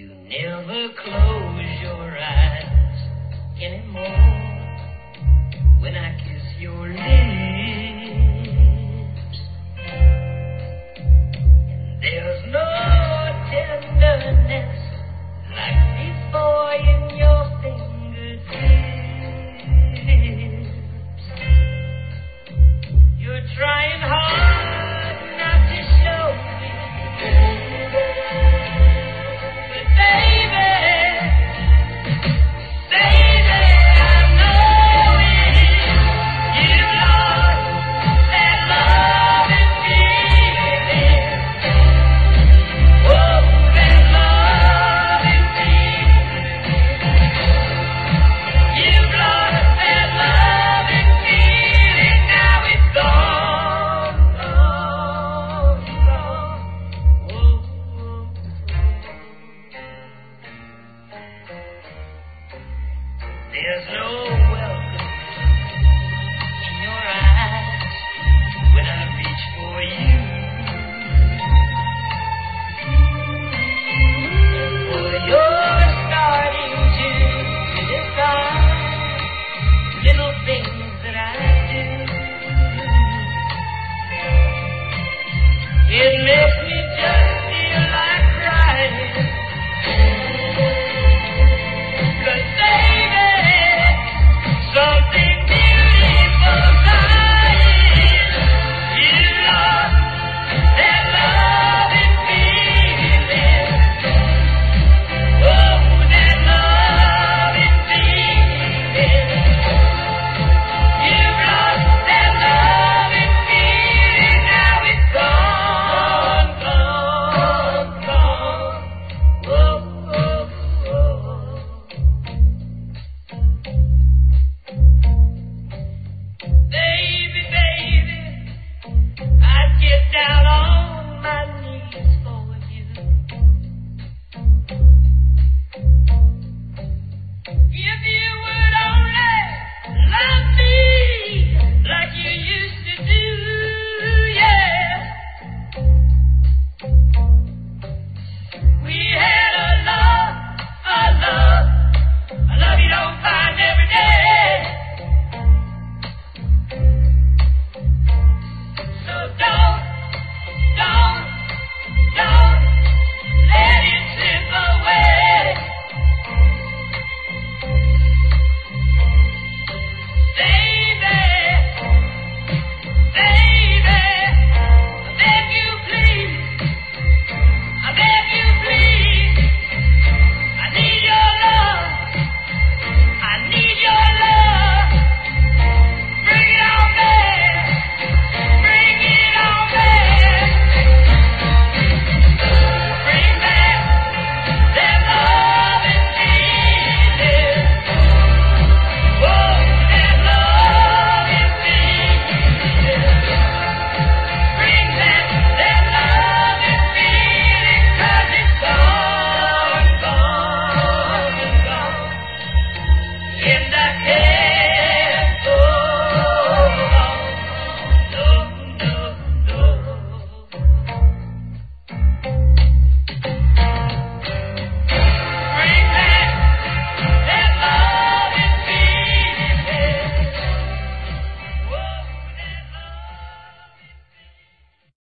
You never close your eyes anymore when I kiss your lips. And there's no tenderness like before in your fingertips. You're trying hard not to show me, but baby, I know it. You've lost that love and feeling. Oh, that love and feeling. You've lost that love and feeling. Now it's gone, gone. There's no